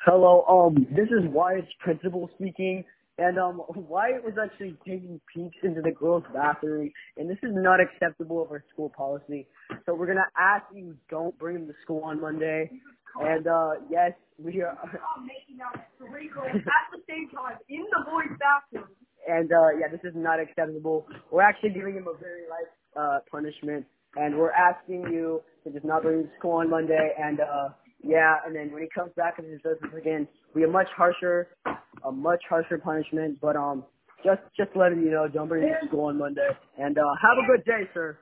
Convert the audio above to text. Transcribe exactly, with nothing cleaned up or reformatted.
Hello, um, this is Wyatt's principal speaking, and um, Wyatt was actually taking peeks into the girls' bathroom, and this is not acceptable of our school policy. So we're gonna ask you don't bring him to school on Monday, and uh, yes, we are. Making out three girls at the same time in the boys' bathroom. And uh, yeah, this is not acceptable. We're actually giving him a very light uh, punishment, and we're asking you to just not bring him to school on Monday, and uh, yeah, and then when he comes back and he does this again, be a much harsher, a much harsher punishment. But um, just just letting you know, don't bring him to school on Monday, and uh, have a good day, sir.